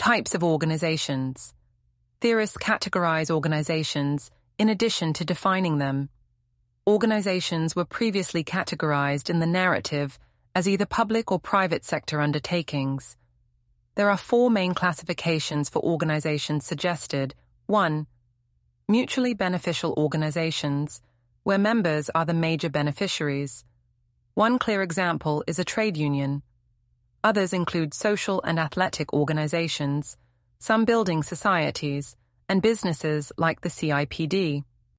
Types of organizations. Theorists categorize organizations in addition to defining them. Organizations were previously categorized in the narrative as either public or private sector undertakings. There are 4 main classifications for organizations suggested. 1. Mutually beneficial organizations, where members are the major beneficiaries. One clear example is a trade union. Others include social and athletic organizations, some building societies, and businesses like the CIPD.